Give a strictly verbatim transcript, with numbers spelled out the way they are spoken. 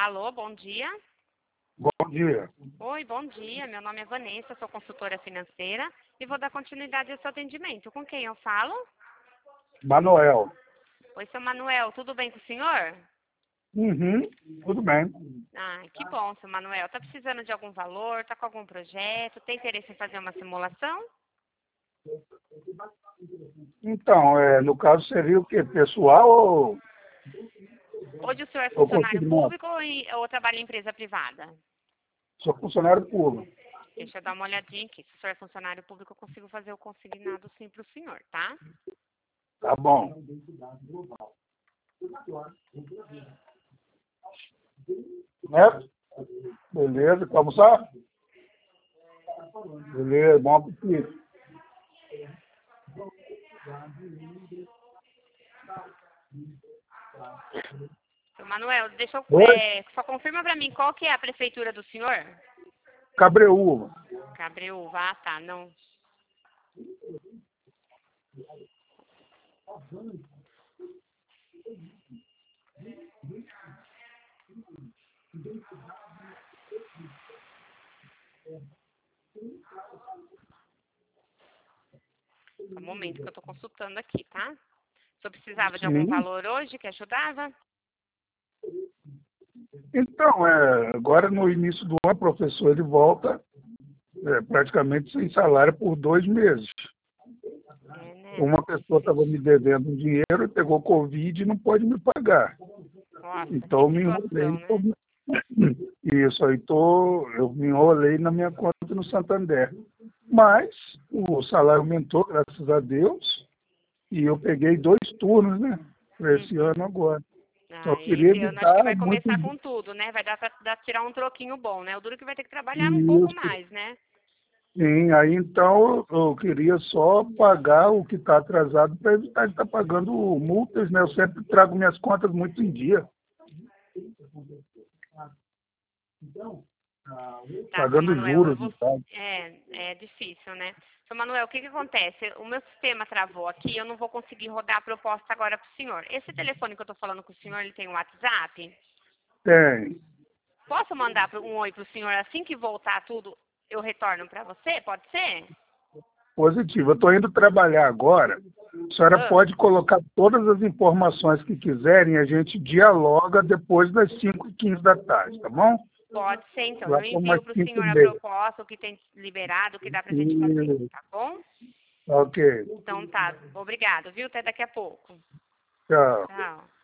Alô, bom dia. Bom dia. Oi, bom dia. Meu nome é Vanessa, sou consultora financeira e vou dar continuidade ao seu atendimento. Com quem eu falo? Manuel. Oi, seu Manuel, tudo bem com o senhor? Uhum, tudo bem. Ah, que bom, seu Manuel. Tá precisando de algum valor? Tá com algum projeto? Tem interesse em fazer uma simulação? Então, é, no caso seria o quê? Pessoal ou, Hoje o senhor é ou funcionário consignado? público ou, em- ou trabalha em empresa privada? Sou funcionário público. Deixa eu dar uma olhadinha aqui. Se o senhor é funcionário público, eu consigo fazer o consignado sim para o senhor, tá? Tá bom. Né? Beleza, quer almoçar? Beleza, bom apetite. Seu Manuel, deixa eu, Oi? é, só confirma para mim qual que é a prefeitura do senhor? Cabreúva. Cabreúva, ah, tá, não. Um momento que eu tô consultando aqui, tá? O senhor precisava de algum Sim. valor hoje que ajudava? Então, é, agora no início do ano, o professor ele volta é, praticamente sem salário por dois meses. É, né? Uma pessoa estava me Difícil. devendo um dinheiro, pegou Covid e não pode me pagar. Nossa, Então que eu me situação, enrolei. né? Isso aí, tô, eu me enrolei na minha conta no Santander. Mas o salário aumentou, graças a Deus, e eu peguei dois turnos, né? Para esse Uhum. ano agora. Só Ah, queria esse ano acho que evitar vai muito começar com tudo, né? Vai dar pra dar, tirar um troquinho bom, né? O duro que vai ter que trabalhar um pouco isso. mais, né? Sim, aí então eu queria só pagar o que está atrasado para evitar de estar pagando multas, né? Eu sempre trago minhas contas muito em dia, Tá, seu pagando Manuel, eu juros vou. e tal. É, é difícil, né? Seu Manuel, o que que acontece? O meu sistema travou aqui, eu não vou conseguir rodar a proposta agora pro senhor. Esse telefone que eu tô falando com o senhor, ele tem um WhatsApp? Tem. Posso mandar pro- um oi pro senhor assim que voltar tudo, eu retorno pra você? Pode ser? Positivo. Eu estou indo trabalhar agora. A senhora Ah, pode colocar todas as informações que quiserem, a gente dialoga depois das cinco e quinze da tarde, tá bom? pode ser, então. Lá Eu por umas envio pro cinco e senhor a meia. proposta, o que tem liberado, o que dá pra gente fazer, E... tá bom? Ok. Então tá, obrigado, viu? Até daqui a pouco. Tchau. Tchau.